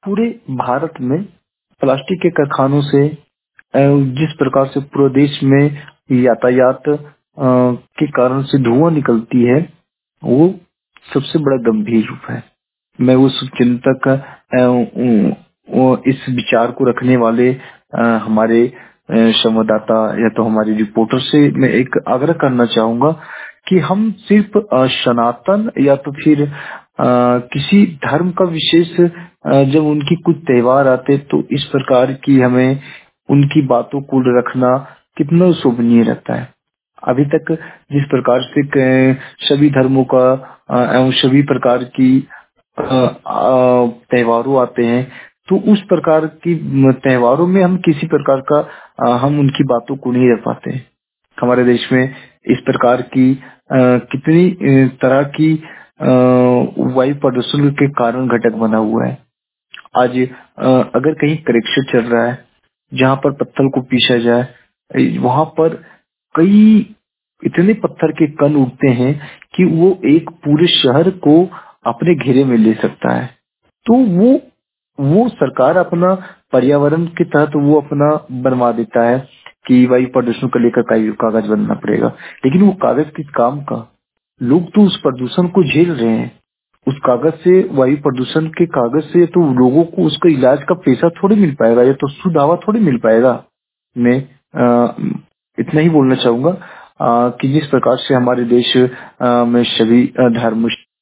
पूरे भारत में प्लास्टिक के कारखानों से जिस प्रकार से पूरे देश में यातायात के कारण से धुआं निकलती है, वो सबसे बड़ा गंभीर रूप है। मैं उस चिंतक इस विचार को रखने वाले हमारे संवाददाता या तो हमारे रिपोर्टर से मैं एक आग्रह करना चाहूंगा कि हम सिर्फ सनातन या तो फिर किसी धर्म का विशेष जब उनकी कुछ त्योहार आते तो इस प्रकार की हमें उनकी बातों को रखना कितना शोभनीय रहता है। अभी तक जिस प्रकार से सभी धर्मों का एवं सभी प्रकार की त्योहारों आते हैं, तो उस प्रकार की त्योहारों में हम किसी प्रकार का हम उनकी बातों को नहीं रख पाते। हमारे देश में इस प्रकार की कितनी तरह की वायु प्रदूषण के कारण घटक बना हुआ है। आज अगर कहीं करेक्शन चल रहा है जहाँ पर पत्थर को पीसा जाए, वहां पर कई इतने पत्थर के कण उठते हैं कि वो एक पूरे शहर को अपने घेरे में ले सकता है। तो वो सरकार अपना पर्यावरण के तहत वो अपना बनवा देता है कि वायु प्रदूषण को लेकर कागज बनना पड़ेगा, लेकिन वो कागज किस काम का? लोग तो उस प्रदूषण को झेल रहे हैं। उस कागज से, वायु प्रदूषण के कागज से तो लोगों को उसका इलाज का पैसा थोड़ी मिल पाएगा या तो शुद्ध हवा थोड़ी मिल पाएगा। मैं इतना ही बोलना चाहूंगा कि जिस प्रकार से हमारे देश में सभी धर्म